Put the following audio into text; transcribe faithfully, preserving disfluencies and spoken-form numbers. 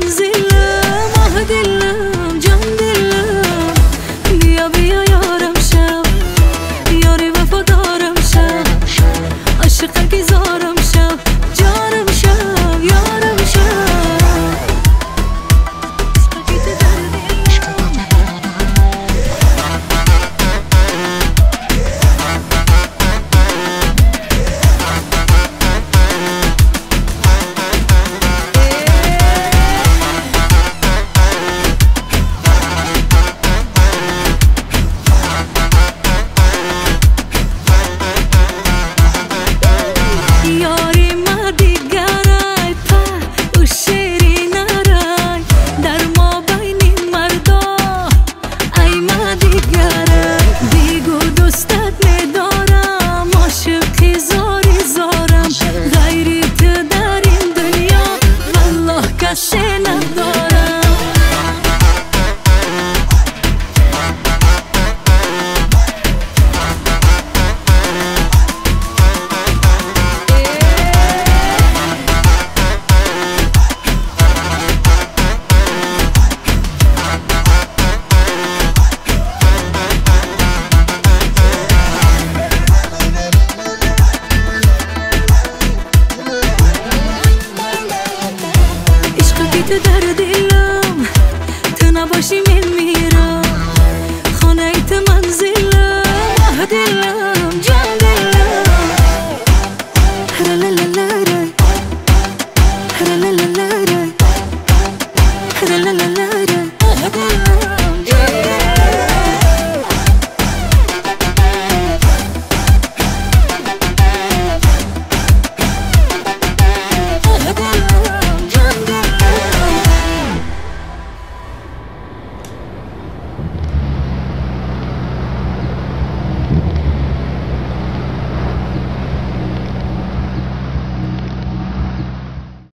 منزلم آه دلم جان دلم بیا بیا یارم شو یاری وفادارم شو عاشق گذارم شو جانم شو یارم شو تو در دلم تو نباشی من میرم خانه ایت منزلم آه دلم